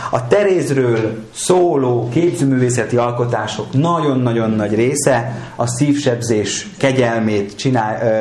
A Terézről szóló képzőművészeti alkotások nagyon-nagyon nagy része a szívsebzés kegyelmét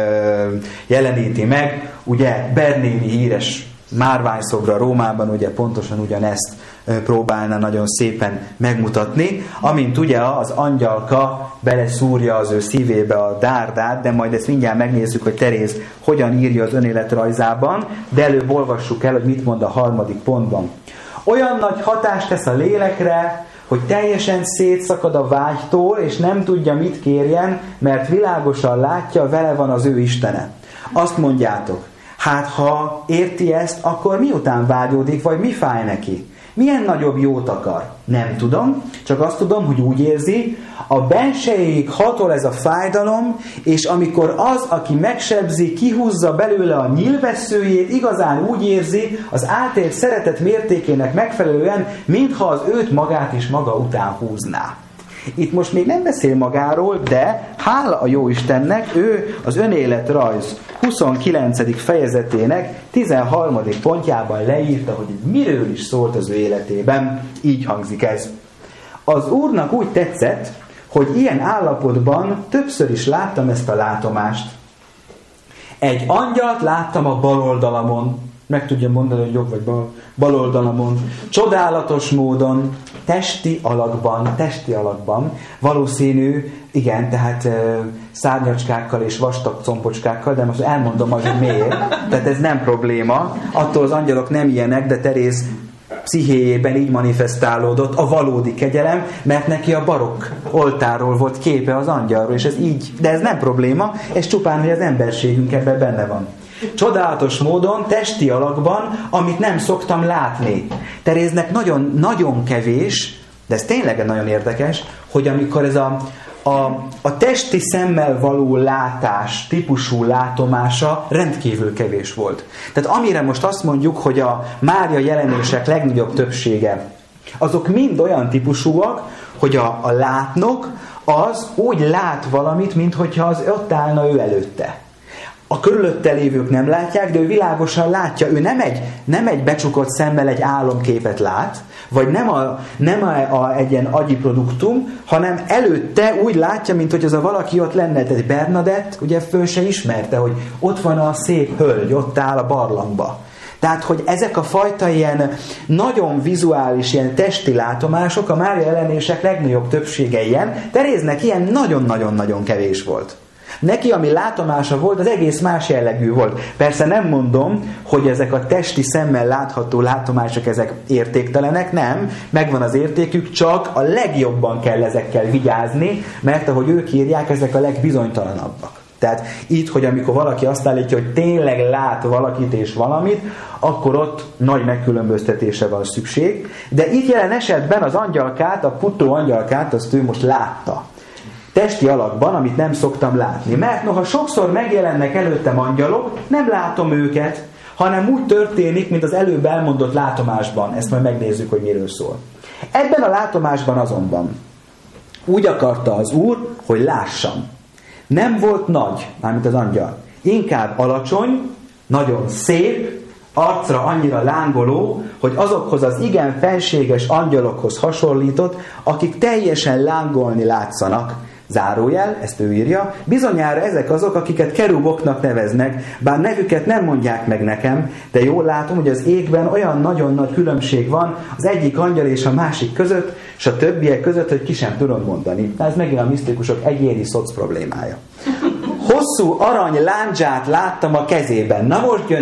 jeleníti meg. Ugye Bernini híres márványszobra Rómában ugye pontosan ugyanezt próbálna nagyon szépen megmutatni, amint ugye az angyalka beleszúrja az ő szívébe a dárdát, de majd ezt mindjárt megnézzük, hogy Teréz hogyan írja az önéletrajzában, de előbb olvassuk el, hogy mit mond a 3. pontban. Olyan nagy hatást tesz a lélekre, hogy teljesen szétszakad a vágytól, és nem tudja, mit kérjen, mert világosan látja, vele van az ő Istene. Azt mondjátok, hát ha érti ezt, akkor miután vágyódik, vagy mi fáj neki? Milyen nagyobb jót akar? Nem tudom, csak azt tudom, hogy úgy érzi, a bensejéig hatol ez a fájdalom, és amikor az, aki megsebzi, kihúzza belőle a nyílvesszőjét, igazán úgy érzi, az átélt szeretet mértékének megfelelően, mintha az őt magát is maga után húzná. Itt most még nem beszél magáról, de hála a Jóistennek, ő az önéletrajz 29. fejezetének 13. pontjában leírta, hogy miről is szólt az ő életében. Így hangzik ez. Az Úrnak úgy tetszett, hogy ilyen állapotban többször is láttam ezt a látomást. Egy angyalt láttam a bal oldalamon, meg tudja mondani, hogy jobb vagy bal oldalamon, csodálatos módon, testi alakban, valószínű, igen, tehát szárnyacskákkal és vastag compocskákkal, de most elmondom majd, hogy miért. Tehát ez nem probléma. Attól az angyalok nem ilyenek, de Teréz pszichéjében így manifestálódott a valódi kegyelem, mert neki a barokk oltárról volt képe az angyalról, és ez így, de ez nem probléma, ez csupán, hogy az emberségünk ebben benne van. Csodálatos módon, testi alakban, amit nem szoktam látni. Teréznek nagyon kevés, de ez tényleg nagyon érdekes, hogy amikor ez a testi szemmel való látás típusú látomása rendkívül kevés volt. Tehát amire most azt mondjuk, hogy a Mária jelenések legnagyobb többsége, azok mind olyan típusúak, hogy a látnok az úgy lát valamit, minthogyha az ott állna ő előtte. A körülötte lévők nem látják, de ő világosan látja. Ő nem egy becsukott szemmel egy álomképet lát, vagy nem egy ilyen agyi produktum, hanem előtte úgy látja, mint hogy az a valaki ott lenne. Tehát Bernadett ugye föl se ismerte, hogy ott van a szép hölgy, ott áll a barlangba. Tehát, hogy ezek a fajta ilyen nagyon vizuális, ilyen testi látomások, a Mária jelenések legnagyobb többsége ilyen, Teréznek ilyen nagyon-nagyon-nagyon kevés volt. Neki, ami látomása volt, az egész más jellegű volt. Persze nem mondom, hogy ezek a testi szemmel látható látomások, ezek értéktelenek, nem, megvan az értékük, csak a legjobban kell ezekkel vigyázni, mert ahogy ők írják, ezek a legbizonytalanabbak. Tehát itt, hogy amikor valaki azt állítja, hogy tényleg lát valakit és valamit, akkor ott nagy megkülönböztetésre van szükség. De itt jelen esetben az angyalkát, a puttó angyalkát, azt ő most látta. Testi alakban, amit nem szoktam látni. Mert noha sokszor megjelennek előttem angyalok, nem látom őket, hanem úgy történik, mint az előbb elmondott látomásban. Ezt majd megnézzük, hogy miről szól. Ebben a látomásban azonban úgy akarta az Úr, hogy lássam. Nem volt nagy, mármint az angyal. Inkább alacsony, nagyon szép, arcra annyira lángoló, hogy azokhoz az igen fenséges angyalokhoz hasonlított, akik teljesen lángolni látszanak. Zárójel, ezt ő írja, bizonyára ezek azok, akiket keruboknak neveznek, bár nevüket nem mondják meg nekem, de jól látom, hogy az égben olyan nagyon nagy különbség van az egyik angyal és a másik között, és a többiek között, hogy ki sem tudom mondani. Ez megint a misztikusok egyéni szoc problémája. Hosszú arany lándzsát láttam a kezében. Na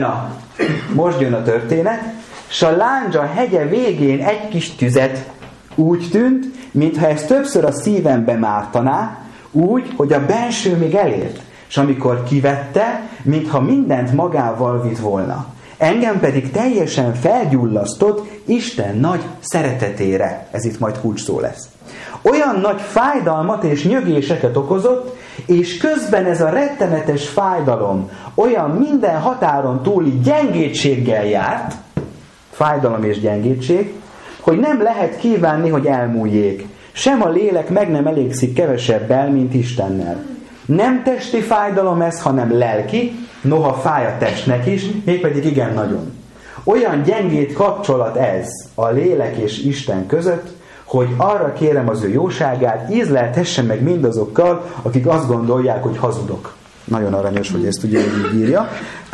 most jön a történet, és a lándzsa hegye végén egy kis tüzet. Úgy tűnt, mintha ez többször a szívembe mártaná, úgy, hogy a benső még elért, és amikor kivette, mintha mindent magával vitt volna. Engem pedig teljesen felgyullasztott Isten nagy szeretetére. Ez itt majd kulcsszó lesz. Olyan nagy fájdalmat és nyögéseket okozott, és közben ez a rettenetes fájdalom olyan minden határon túli gyengétséggel járt, fájdalom és gyengétség, hogy nem lehet kívánni, hogy elmúljék. Sem a lélek meg nem elégszik kevesebbel, mint Istennel. Nem testi fájdalom ez, hanem lelki, noha fáj a testnek is, mégpedig igen nagyon. Olyan gyengét kapcsolat ez a lélek és Isten között, hogy arra kérem az ő jóságát, ízleltesse meg mindazokkal, akik azt gondolják, hogy hazudok. Nagyon aranyos, hogy ezt ugye így írja.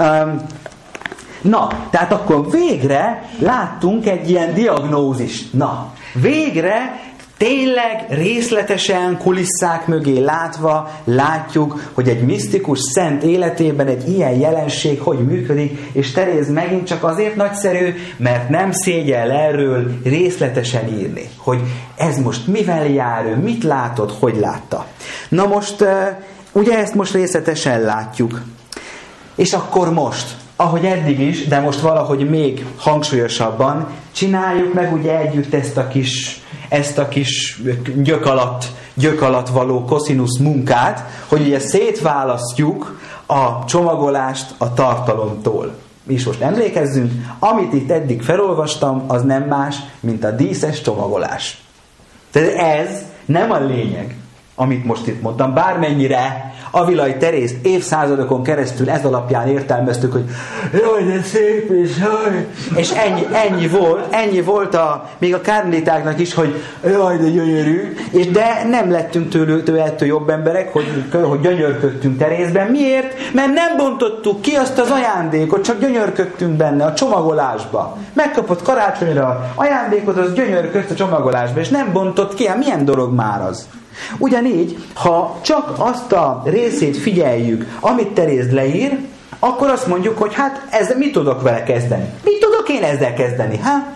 Na, tehát akkor végre láttunk egy ilyen diagnózist. Na, végre tényleg részletesen kulisszák mögé látva látjuk, hogy egy misztikus szent életében egy ilyen jelenség hogy működik, és Teréz megint csak azért nagyszerű, mert nem szégyell erről részletesen írni, hogy ez most mivel jár, ő mit látott, hogy látta. Na most, ugye ezt most részletesen látjuk. És akkor most, ahogy eddig is, de most valahogy még hangsúlyosabban, csináljuk meg ugye együtt ezt a kis gyök alatt való koszinusz munkát, hogy ugye szétválasztjuk a csomagolást a tartalomtól. És most emlékezzünk, amit itt eddig felolvastam, az nem más, mint a díszes csomagolás. Tehát ez nem a lényeg, amit most itt mondtam, bármennyire Avilai Terészt évszázadokon keresztül ez alapján értelmeztük, hogy jaj, de szép, és ennyi volt még a kármelitáknak is, hogy jaj, de gyönyörű, de nem lettünk tőle jobb emberek, hogy gyönyörködtünk Terészben. Miért? Mert nem bontottuk ki azt az ajándékot, csak gyönyörködtünk benne a csomagolásba. Megkapott karácsonyra ajándékot, az gyönyörködt a csomagolásba, és nem bontott ki. Hát milyen dolog már az? Ugyanígy, ha csak azt a részét figyeljük, amit Teréz leír, akkor azt mondjuk, hogy hát mit tudok vele kezdeni? Mit tudok én ezzel kezdeni?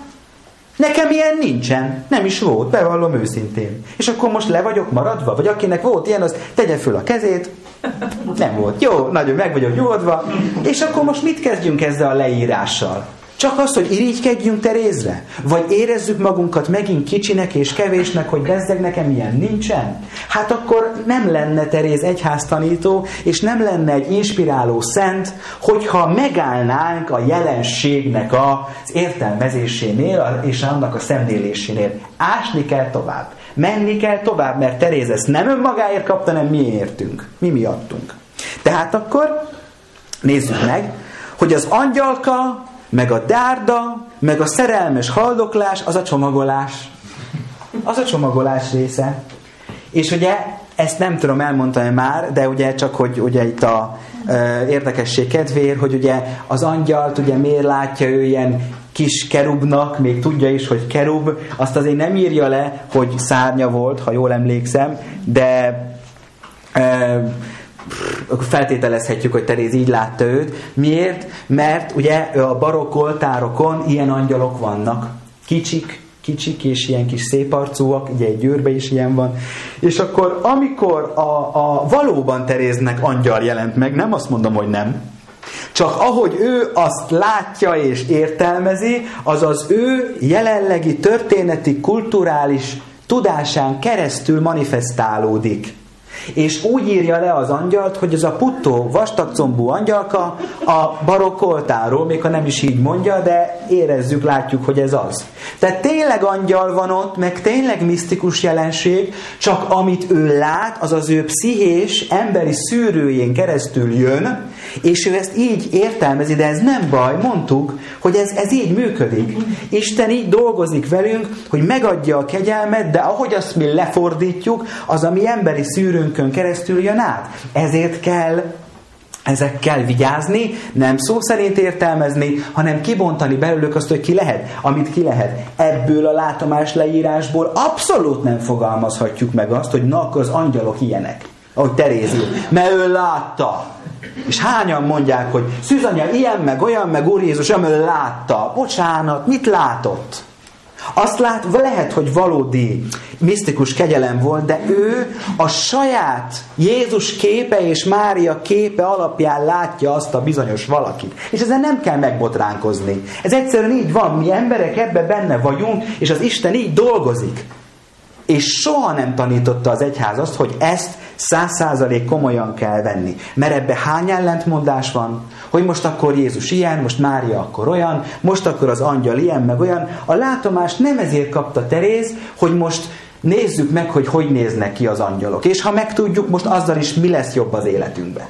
Nekem ilyen nincsen. Nem is volt, bevallom őszintén. És akkor most le vagyok maradva? Vagy akinek volt ilyen, az tegye föl a kezét. Nem volt. Jó, nagyon meg vagyok nyugodva. És akkor most mit kezdjünk ezzel a leírással? Csak azt, hogy irigykedjünk Terézre? Vagy érezzük magunkat megint kicsinek és kevésnek, hogy bezzeg nekem ilyen nincsen? Hát akkor nem lenne Teréz egyháztanító, és nem lenne egy inspiráló szent, hogyha megállnánk a jelenségnek az értelmezésénél és annak a szemlélésénél. Ásni kell tovább. Menni kell tovább, mert Teréz ezt nem önmagáért kapta, hanem mi értünk. Mi miattunk. Tehát akkor nézzük meg, hogy az angyalka, meg a dárda, meg a szerelmes haldoklás, az a csomagolás. Az a csomagolás része. És ugye, ezt nem tudom elmondani már, de ugye csak, hogy ugye itt a érdekesség kedvéért, hogy ugye az angyalt ugye miért látja ő ilyen kis kerubnak, még tudja is, hogy kerub, azt azért nem írja le, hogy szárnya volt, ha jól emlékszem, de feltételezhetjük, hogy Teréz így látta őt. Miért? Mert ugye a barokk oltárokon ilyen angyalok vannak. Kicsik és ilyen kis szép arcúak, ugye egy győrbe is ilyen van. És akkor amikor a valóban Teréznek angyal jelent meg, nem azt mondom, hogy nem, csak ahogy ő azt látja és értelmezi, az az ő jelenlegi történeti, kulturális tudásán keresztül manifestálódik. És úgy írja le az angyalt, hogy ez a puttó, vastagcombú angyalka a barokk oltáról, még ha nem is így mondja, de érezzük, látjuk, hogy ez az. Tehát tényleg angyal van ott, meg tényleg misztikus jelenség, csak amit ő lát, az az ő pszichés, emberi szűrőjén keresztül jön, és ő ezt így értelmezi, de ez nem baj, mondtuk, hogy ez így működik. Isten így dolgozik velünk, hogy megadja a kegyelmet, de ahogy azt mi lefordítjuk, az a mi emberi szűrőnkön keresztül jön át. Ezért kell ezekkel vigyázni, nem szó szerint értelmezni, hanem kibontani belőlük azt, hogy ki lehet, amit ki lehet. Ebből a látomás leírásból abszolút nem fogalmazhatjuk meg azt, hogy na, akkor az angyalok ilyenek, ahogy Teréz ír, mert ő látta. És hányan mondják, hogy Szűzanya ilyen, meg olyan, meg Úr Jézus, ő látta. Bocsánat, mit látott? Azt lehet, hogy valódi misztikus kegyelem volt, de ő a saját Jézus képe és Mária képe alapján látja azt a bizonyos valakit. És ezen nem kell megbotránkozni. Ez egyszerűen így van, mi emberek ebben benne vagyunk, és az Isten így dolgozik. És soha nem tanította az egyház azt, hogy ezt 100% komolyan kell venni. Mert ebbe hány ellentmondás van? Hogy most akkor Jézus ilyen, most Mária akkor olyan, most akkor az angyal ilyen, meg olyan. A látomást nem ezért kapta Teréz, hogy most nézzük meg, hogy néznek ki az angyalok. És ha megtudjuk, most azzal is mi lesz jobb az életünkben.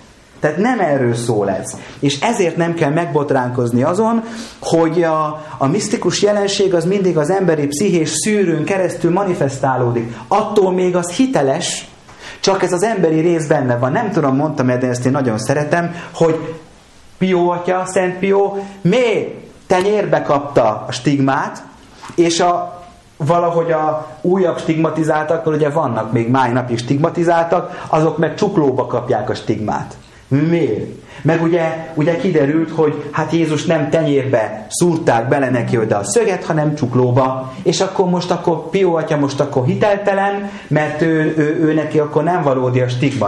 Tehát nem erről szól ez. És ezért nem kell megbotránkozni azon, hogy a misztikus jelenség az mindig az emberi pszichés szűrőn keresztül manifestálódik. Attól még az hiteles, csak ez az emberi rész benne van. Nem tudom, mondtam, de ezt én nagyon szeretem, hogy Pió atya, Szent Pió tenyérbe kapta a stigmát, és valahogy a újabb stigmatizáltak, ugye vannak még mai napig stigmatizáltak, azok meg csuklóba kapják a stigmát. Miért? Meg ugye kiderült, hogy hát Jézus nem tenyérbe szúrták bele neki oda a szöget, hanem csuklóba. És akkor Pió atya most akkor hiteltelen, mert ő neki akkor nem valódi a stigma.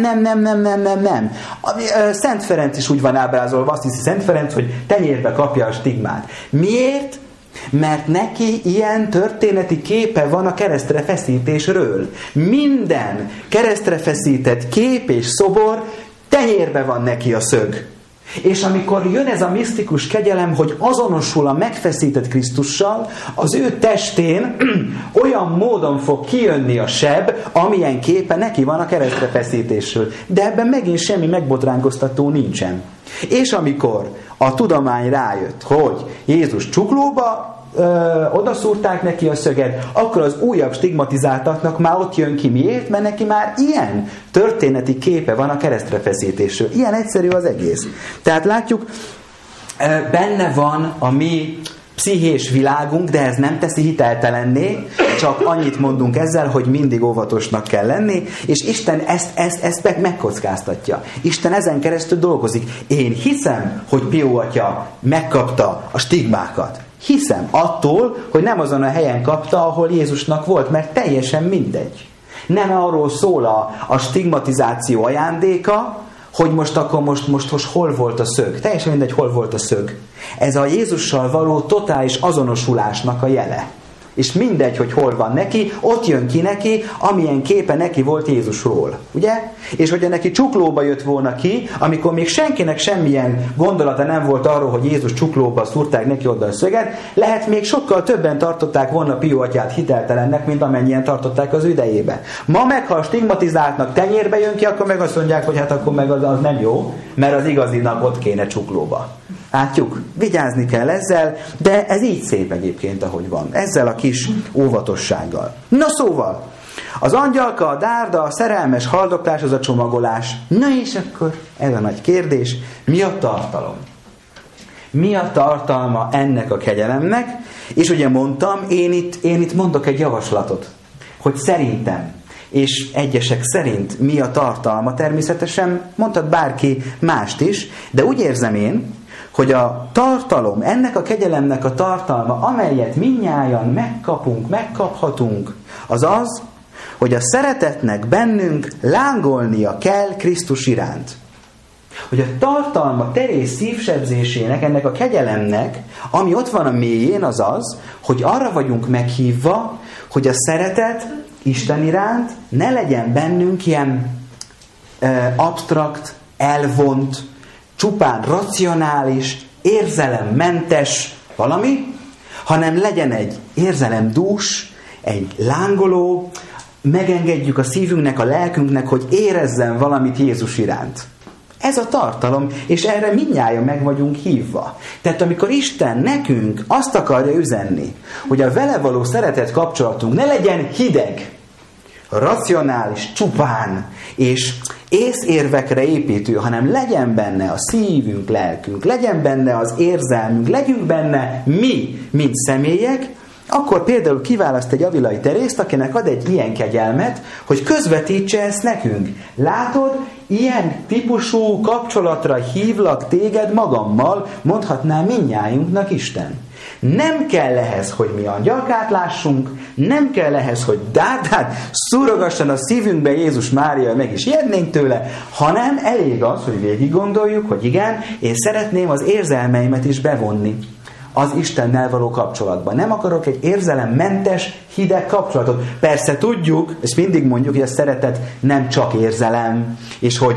Nem. Szent Ferenc is úgy van ábrázolva, azt hiszi Szent Ferenc, hogy tenyérbe kapja a stigmát. Miért? Mert neki ilyen történeti képe van a keresztre feszítésről. Minden keresztre feszített kép és szobor, tenyérbe van neki a szög. És amikor jön ez a misztikus kegyelem, hogy azonosul a megfeszített Krisztussal, az ő testén olyan módon fog kijönni a seb, amilyen képe neki van a keresztre feszítésről. De ebben megint semmi megbotránkoztató nincsen. És amikor a tudomány rájött, hogy Jézus csuklóba odaszúrták neki a szöget, akkor az újabb stigmatizáltaknak már ott jön ki. Miért? Mert neki már ilyen történeti képe van a keresztre feszítésről. Ilyen egyszerű az egész. Tehát látjuk, benne van a mi pszichés világunk, de ez nem teszi hiteltelenné, csak annyit mondunk ezzel, hogy mindig óvatosnak kell lenni, és Isten ezt megkockáztatja. Isten ezen keresztül dolgozik. Én hiszem, hogy Pió atya megkapta a stigmákat. Hiszem attól, hogy nem azon a helyen kapta, ahol Jézusnak volt, mert teljesen mindegy. Nem arról szól a stigmatizáció ajándéka, hogy most hol volt a szög. Teljesen mindegy, hol volt a szög. Ez a Jézussal való totális azonosulásnak a jele. És mindegy, hogy hol van neki, ott jön ki neki, amilyen képe neki volt Jézusról. Ugye? És hogyha neki csuklóba jött volna ki, amikor még senkinek semmilyen gondolata nem volt arról, hogy Jézus csuklóba szúrták neki oda a szöget, lehet még sokkal többen tartották volna Pió atyát hiteltelennek, mint amennyien tartották az idejében. Ma meg, ha stigmatizáltnak tenyérbe jön ki, akkor meg azt mondják, hogy hát akkor meg az nem jó, mert az igazinak ott kéne csuklóba. Látjuk? Vigyázni kell ezzel, de ez így szép egyébként, ahogy van. Ezzel a kis óvatossággal. Na szóval, az angyalka, a dárda, a szerelmes haldoklás, az a csomagolás. Na és akkor ez a nagy kérdés, mi a tartalom? Mi a tartalma ennek a kegyelemnek? És ugye mondtam, én itt mondok egy javaslatot, hogy szerintem, és egyesek szerint mi a tartalma, természetesen mondhat bárki mást is, de úgy érzem én, hogy a tartalom, ennek a kegyelemnek a tartalma, amelyet mindnyájan megkaphatunk, az az, hogy a szeretetnek bennünk lángolnia kell Krisztus iránt. Hogy a tartalma terész szívsebzésének, ennek a kegyelemnek, ami ott van a mélyén, az az, hogy arra vagyunk meghívva, hogy a szeretet Isten iránt ne legyen bennünk ilyen absztrakt, elvont, csupán racionális, érzelemmentes valami, hanem legyen egy érzelemdús, egy lángoló, megengedjük a szívünknek, a lelkünknek, hogy érezzen valamit Jézus iránt. Ez a tartalom, és erre mindnyájan meg vagyunk hívva. Tehát amikor Isten nekünk azt akarja üzenni, hogy a vele való szeretet kapcsolatunk ne legyen hideg, racionális, csupán, és észérvekre építő, hanem legyen benne a szívünk, lelkünk, legyen benne az érzelmünk, legyünk benne mi, mint személyek, akkor például kiválaszt egy Avilai Terészt, akinek ad egy ilyen kegyelmet, hogy közvetítse ezt nekünk. Látod, ilyen típusú kapcsolatra hívlak téged magammal, mondhatná mindnyájunknak Isten. Nem kell ehhez, hogy mi angyalkát lássunk, nem kell ehhez, hogy dárdát szúrogasson a szívünkbe Jézus Mária, meg is ijednénk tőle, hanem elég az, hogy végig gondoljuk, hogy igen, én szeretném az érzelmeimet is bevonni az Istennel való kapcsolatban. Nem akarok egy érzelemmentes, hideg kapcsolatot. Persze tudjuk, és mindig mondjuk, hogy a szeretet nem csak érzelem, és hogy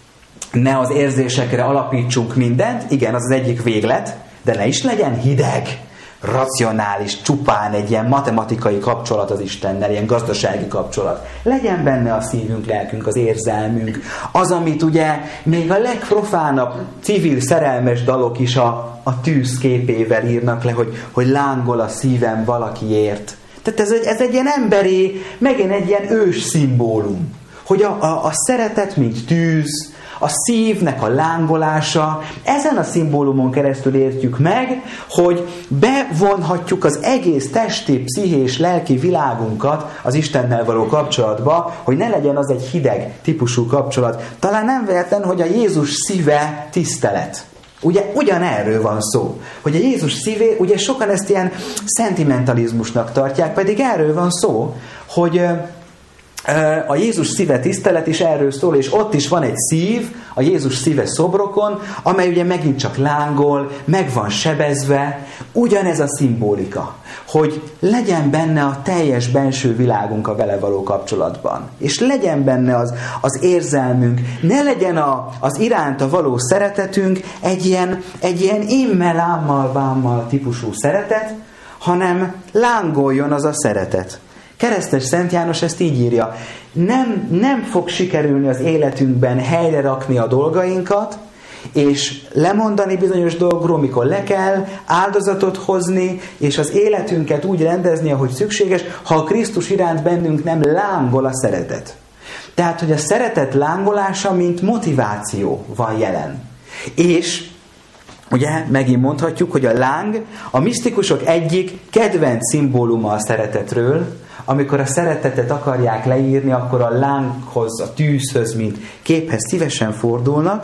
ne az érzésekre alapítsunk mindent. Igen, az az egyik véglet, de ne is legyen hideg, racionális, csupán egy ilyen matematikai kapcsolat az Istennel, ilyen gazdasági kapcsolat. Legyen benne a szívünk, lelkünk, az érzelmünk. Az, amit ugye még a legprofánabb civil szerelmes dalok is a tűz képével írnak le, hogy lángol a szívem valakiért. Tehát ez egy ilyen emberi, megint egy ilyen ős szimbólum. Hogy a szeretet, mint tűz, a szívnek a lángolása, ezen a szimbólumon keresztül értjük meg, hogy bevonhatjuk az egész testi, pszichés, lelki világunkat az Istennel való kapcsolatba, hogy ne legyen az egy hideg típusú kapcsolat. Talán nem véletlen, hogy a Jézus szíve tisztelet. Ugye ugyanerről van szó, hogy a Jézus szívé, ugye sokan ezt ilyen szentimentalizmusnak tartják, pedig erről van szó, hogy a Jézus szíve tisztelet is erről szól, és ott is van egy szív, a Jézus szíve szobrokon, amely ugye megint csak lángol, meg van sebezve, ugyanez a szimbolika, hogy legyen benne a teljes benső világunk a vele való kapcsolatban, és legyen benne az érzelmünk, ne legyen az iránta való szeretetünk egy ilyen immel, ámmal, vámmal típusú szeretet, hanem lángoljon az a szeretet. Keresztes Szent János ezt így írja. Nem fog sikerülni az életünkben helyre rakni a dolgainkat, és lemondani bizonyos dolgokról, mikor le kell áldozatot hozni, és az életünket úgy rendezni, ahogy szükséges, ha a Krisztus iránt bennünk nem lángol a szeretet. Tehát, hogy a szeretet lángolása, mint motiváció van jelen. És ugye megint mondhatjuk, hogy a láng a misztikusok egyik kedvenc szimbóluma a szeretetről. Amikor a szeretetet akarják leírni, akkor a lánghoz, a tűzhöz, mint képhez szívesen fordulnak.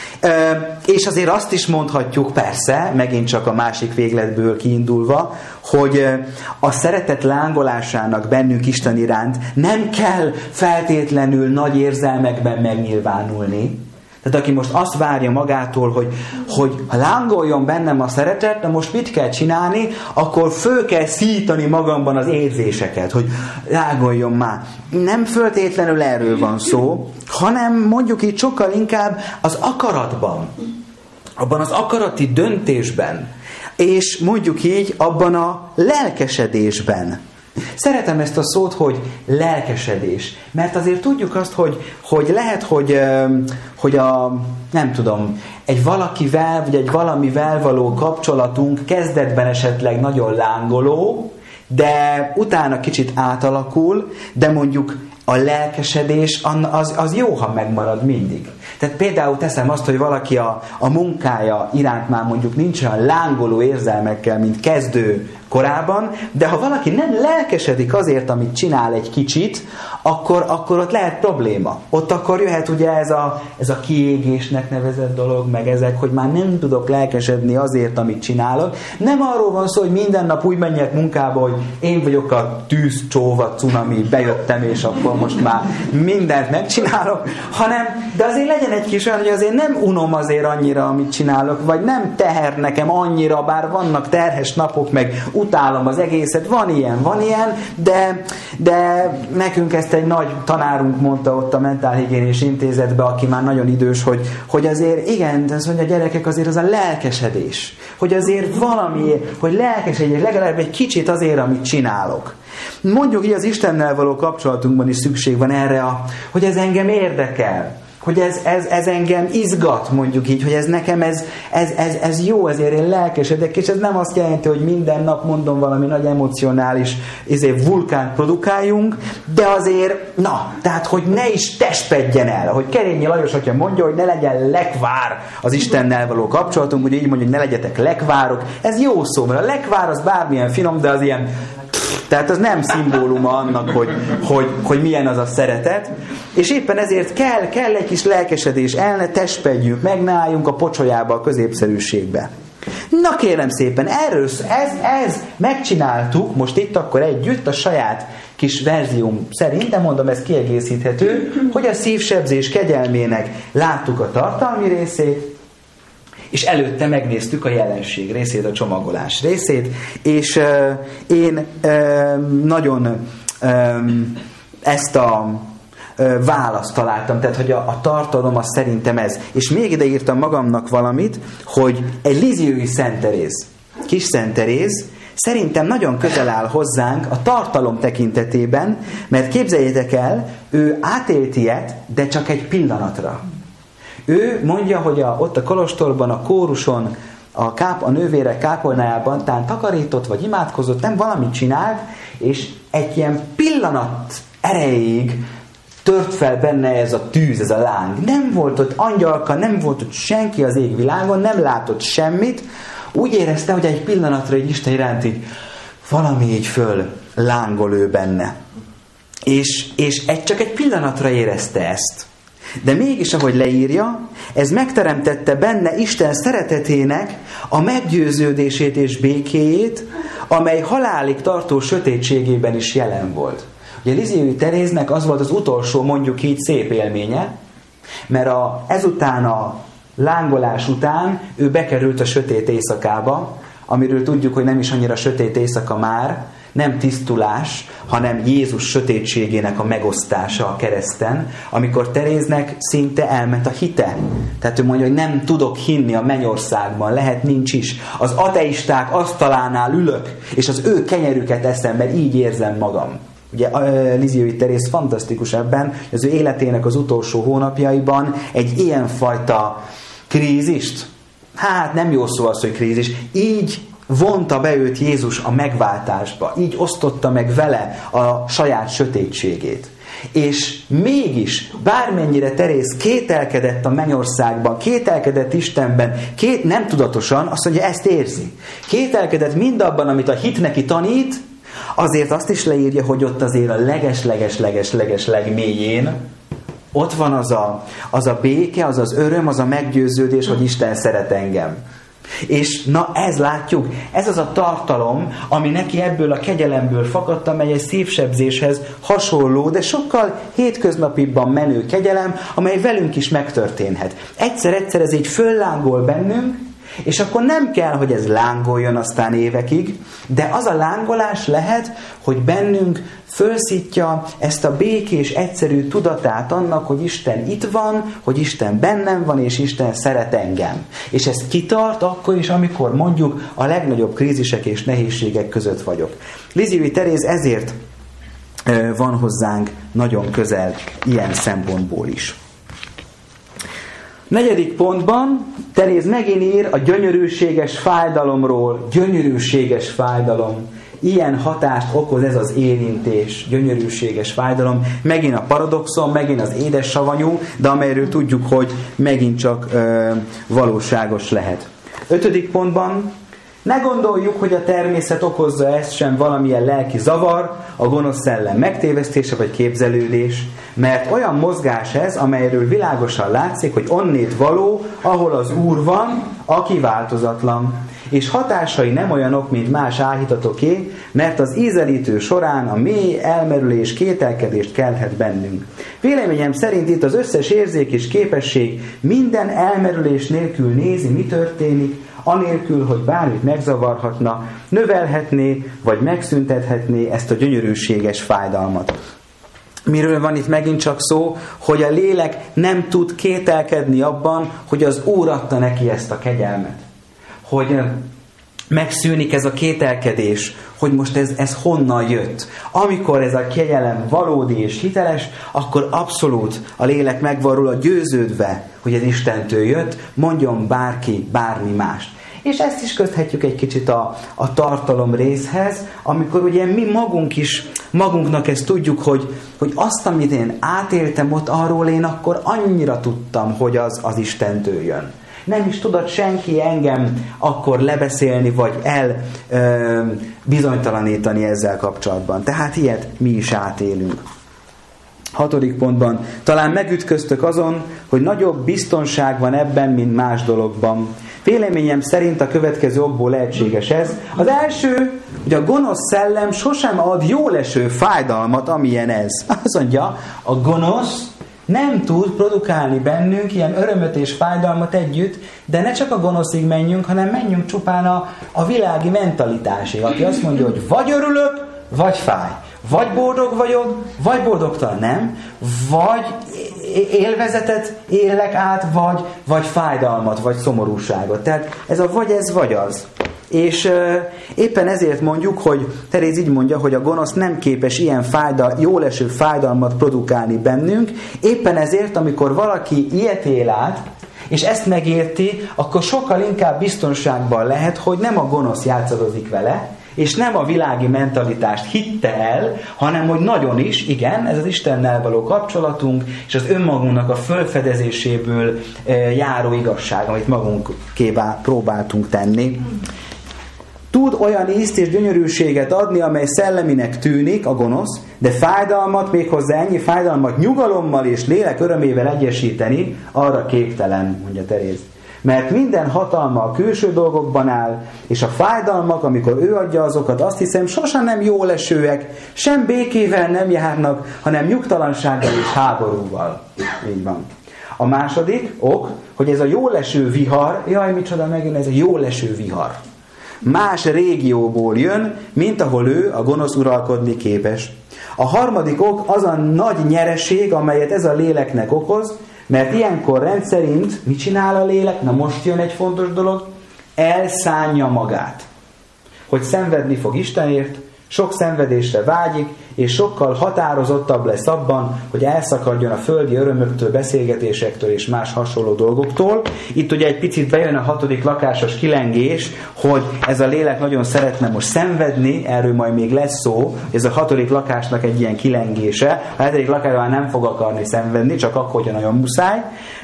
És azért azt is mondhatjuk, persze, megint csak a másik végletből kiindulva, hogy a szeretet lángolásának bennünk Isten iránt nem kell feltétlenül nagy érzelmekben megnyilvánulni. Tehát aki most azt várja magától, hogy ha lángoljon bennem a szeretet, de most mit kell csinálni, akkor föl kell szítani magamban az érzéseket, hogy lángoljon már. Nem feltétlenül erről van szó, hanem mondjuk így sokkal inkább az akaratban, abban az akarati döntésben, és mondjuk így abban a lelkesedésben. Szeretem ezt a szót, hogy lelkesedés. Mert azért tudjuk azt, hogy lehet, hogy nem tudom, egy valakivel, vagy egy valamivel való kapcsolatunk kezdetben esetleg nagyon lángoló, de utána kicsit átalakul, de mondjuk a lelkesedés az jó, ha megmarad mindig. Tehát például teszem azt, hogy valaki a munkája iránt már mondjuk nincs olyan lángoló érzelmekkel, mint kezdő korában, de ha valaki nem lelkesedik azért, amit csinál egy kicsit, akkor ott lehet probléma. Ott akkor jöhet ugye ez a kiégésnek nevezett dolog, meg ezek, hogy már nem tudok lelkesedni azért, amit csinálok. Nem arról van szó, hogy minden nap úgy menjek munkába, hogy én vagyok a tűz, csóva, cunami, bejöttem, és akkor most már mindent megcsinálok, hanem, de azért legyen egy kis olyan, hogy azért nem unom azért annyira, amit csinálok, vagy nem teher nekem annyira, bár vannak terhes napok, meg utálom az egészet, van ilyen, de nekünk ezt egy nagy tanárunk mondta ott a Mentálhigiénés Intézetben, aki már nagyon idős, hogy azért igen, de azt mondja, a gyerekek, azért az a lelkesedés, hogy azért valami, hogy lelkesedjek legalább egy kicsit azért, amit csinálok. Mondjuk így az Istennel való kapcsolatunkban is szükség van erre, hogy ez engem érdekel, hogy ez engem izgat, mondjuk így, hogy ez nekem ez jó, ezért én lelkesedek, és ez nem azt jelenti, hogy minden nap mondom valami nagy emocionális vulkánt produkáljunk, de azért, tehát, hogy ne is testpedjen el, ahogy Kerényi Lajos atya mondja, hogy ne legyen lekvár az Istennel való kapcsolatunk, ugye így mondja, hogy ne legyetek lekvárok, ez jó szó, mert a lekvár az bármilyen finom, de az ilyen tehát az nem szimbóluma annak, hogy milyen az a szeretet. És éppen ezért kell egy kis lelkesedés, el ne testpedjünk, meg ne álljunk a pocsolyába, a középszerűségbe. Na kérem szépen, erről ez megcsináltuk, most itt akkor együtt a saját kis verzióm szerint, de mondom, ez kiegészíthető, hogy a szívsebzés kegyelmének láttuk a tartalmi részét, és előtte megnéztük a jelenség részét, a csomagolás részét, és én nagyon ezt a választ találtam, tehát hogy a tartalom az szerintem ez. És még ide írtam magamnak valamit, hogy egy lizsiői Szent Teréz, kis Szent Teréz, szerintem nagyon közel áll hozzánk a tartalom tekintetében, mert képzeljétek el, ő átélt ilyet, de csak egy pillanatra. Ő mondja, hogy ott a kolostorban, a kóruson, a nővérek kápolnájában tán takarított, vagy imádkozott, nem valamit csinált, és egy ilyen pillanat erejéig tört fel benne ez a tűz, ez a láng. Nem volt ott angyalka, nem volt ott senki az égvilágon, nem látott semmit. Úgy érezte, hogy egy pillanatra egy Isten iránt így valami így föl lángol ő benne. És csak egy pillanatra érezte ezt. De mégis, ahogy leírja, ez megteremtette benne Isten szeretetének a meggyőződését és békéjét, amely halálig tartó sötétségében is jelen volt. Ugye Lisieux Teréznek az volt az utolsó, mondjuk így, szép élménye, mert ezután a lángolás után ő bekerült a sötét éjszakába, amiről tudjuk, hogy nem is annyira sötét éjszaka már, nem tisztulás, hanem Jézus sötétségének a megosztása a kereszten, amikor Teréznek szinte elment a hite. Tehát ő mondja, hogy nem tudok hinni a mennyországban, lehet nincs is. Az ateisták asztalánál ülök, és az ő kenyerüket eszem, mert így érzem magam. Ugye Lisieux Teréz fantasztikus ebben, hogy az ő életének az utolsó hónapjaiban egy ilyenfajta krízist, hát nem jó szó az, hogy krízis, így vonta be őt Jézus a megváltásba, így osztotta meg vele a saját sötétségét. És mégis, bármennyire Teréz kételkedett a mennyországban, kételkedett Istenben, nem tudatosan, azt mondja, ezt érzi. Kételkedett mindabban, amit a hit neki tanít, azért azt is leírja, hogy ott azért a leges legmélyén ott van az a béke, az öröm, az a meggyőződés, hogy Isten szeret engem. És na ez látjuk, ez az a tartalom, ami neki ebből a kegyelemből fakadta, amely egy szívsebzéshez hasonló, de sokkal hétköznapibban menő kegyelem, amely velünk is megtörténhet. Egyszer ez így föllángol bennünk, és akkor nem kell, hogy ez lángoljon aztán évekig, de az a lángolás lehet, hogy bennünk fölszítja ezt a békés, egyszerű tudatát annak, hogy Isten itt van, hogy Isten bennem van, és Isten szeret engem. És ez kitart akkor is, amikor mondjuk a legnagyobb krízisek és nehézségek között vagyok. Lisieux Teréz ezért van hozzánk nagyon közel ilyen szempontból is. 4. pontban Teréz megint ír a gyönyörűséges fájdalomról. Gyönyörűséges fájdalom. Ilyen hatást okoz ez az érintés, gyönyörűséges fájdalom. Megint a paradoxon, megint az édes savanyú, de amelyről tudjuk, hogy megint csak valóságos lehet. 5. pontban ne gondoljuk, hogy a természet okozza ezt sem valamilyen lelki zavar, a gonosz szellem megtévesztése vagy képzelődés, mert olyan mozgás ez, amelyről világosan látszik, hogy onnét való, ahol az Úr van, aki változatlan. És hatásai nem olyanok, mint más áhítatoké, mert az ízelítő során a mély elmerülés kételkedést kelthet bennünk. Véleményem szerint itt az összes érzék és képesség minden elmerülés nélkül nézi, mi történik, anélkül, hogy bármit megzavarhatna, növelhetné, vagy megszüntethetné ezt a gyönyörűséges fájdalmat. Miről van itt megint csak szó, hogy a lélek nem tud kételkedni abban, hogy az Úr adta neki ezt a kegyelmet. Hogy megszűnik ez a kételkedés, hogy most ez honnan jött. Amikor ez a kegyelem valódi és hiteles, akkor abszolút a lélek meg van róla győződve, hogy ez Istentől jött, mondjon bárki bármi mást. És ezt is köthetjük egy kicsit a tartalom részhez, amikor ugye mi magunk is, magunknak ezt tudjuk, hogy azt, amit én átéltem ott, arról én akkor annyira tudtam, hogy az Istentől jön. Nem is tudott senki engem akkor lebeszélni, vagy bizonytalanítani ezzel kapcsolatban. Tehát ilyet mi is átélünk. 6. pontban. Talán megütköztök azon, hogy nagyobb biztonság van ebben, mint más dologban. Véleményem szerint a következő okból lehetséges ez. Az első, hogy a gonosz szellem sosem ad jóleső fájdalmat, amilyen ez. Azt mondja, a gonosz nem tud produkálni bennünk ilyen örömöt és fájdalmat együtt, de ne csak a gonoszig menjünk, hanem menjünk csupán a világi mentalitásig, aki azt mondja, hogy vagy örülök, vagy fáj. Vagy boldog vagyok, vagy boldogtalan nem, vagy élvezetet élek át, vagy fájdalmat, vagy szomorúságot. Tehát ez a vagy ez, vagy az. És éppen ezért mondjuk, hogy Teréz így mondja, hogy a gonosz nem képes ilyen jóleső fájdalmat produkálni bennünk. Éppen ezért, amikor valaki ilyet él át, és ezt megérti, akkor sokkal inkább biztonságban lehet, hogy nem a gonosz játszadozik vele, és nem a világi mentalitást hitte el, hanem hogy nagyon is, igen, ez az Istennel való kapcsolatunk, és az önmagunknak a fölfedezéséből járó igazság, amit magunkévá próbáltunk tenni. Tud olyan ízt és gyönyörűséget adni, amely szelleminek tűnik, a gonosz, de fájdalmat, méghozzá ennyi fájdalmat nyugalommal és lélek örömével egyesíteni, arra képtelen, mondja Teréz. Mert minden hatalma a külső dolgokban áll, és a fájdalmak, amikor ő adja azokat, azt hiszem, sosem nem jólesőek, sem békével nem járnak, hanem nyugtalansággal és háborúval. Így van. A második ok, hogy ez a jóleső vihar, jaj, micsoda megint ez a jóleső vihar. Más régióból jön, mint ahol ő, a gonosz uralkodni képes. A harmadik ok az a nagy nyereség, amelyet ez a léleknek okoz, mert ilyenkor rendszerint mit csinál a lélek? Na most jön egy fontos dolog, elszánja magát. Hogy szenvedni fog Istenért, sok szenvedésre vágyik, és sokkal határozottabb lesz abban, hogy elszakadjon a földi örömöktől, beszélgetésektől és más hasonló dolgoktól. Itt ugye egy picit bejön a 6. lakásos kilengés, hogy ez a lélek nagyon szeretne most szenvedni, erről majd még lesz szó, ez a 6. lakásnak egy ilyen kilengése. A 7. lakásban már nem fog akarni szenvedni, csak akkor, hogyha nagyon muszáj.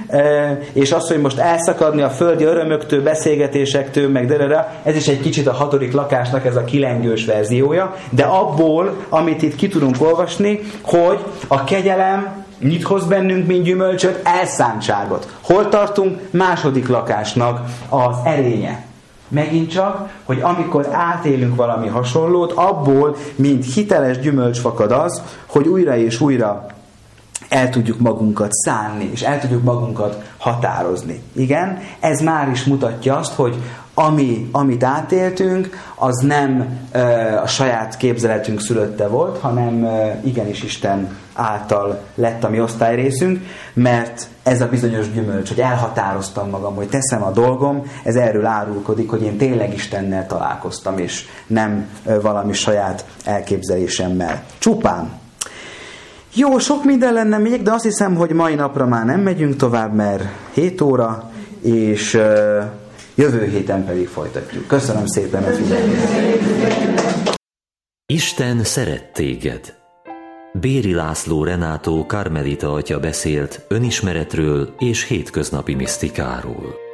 És az, hogy most elszakadni a földi örömöktől, beszélgetésektől, meg ez is egy kicsit a 6. lakásnak ez a kilengős verziója, de abból, amit itt ki tudunk olvasni, hogy a kegyelem mit hoz bennünk, mint gyümölcsöt? Elszántságot. Hol tartunk? 2. lakásnak az erénye. Megint csak, hogy amikor átélünk valami hasonlót, abból, mint hiteles gyümölcs fakad az, hogy újra és újra el tudjuk magunkat szánni, és el tudjuk magunkat határozni. Igen, ez már is mutatja azt, hogy amit átéltünk, az nem a saját képzeletünk szülötte volt, hanem igenis Isten által lett a mi osztályrészünk, mert ez a bizonyos gyümölcs, hogy elhatároztam magam, hogy teszem a dolgom, ez erről árulkodik, hogy én tényleg Istennel találkoztam, és nem valami saját elképzelésemmel. Csupán. Jó, sok minden lenne még, de azt hiszem, hogy mai napra már nem megyünk tovább, mert 7 óra, és jövő héten pedig folytatjuk. Köszönöm szépen a figyelmet! Isten szeret téged. Béri László Renátó karmelita atya beszélt önismeretről és hétköznapi misztikáról.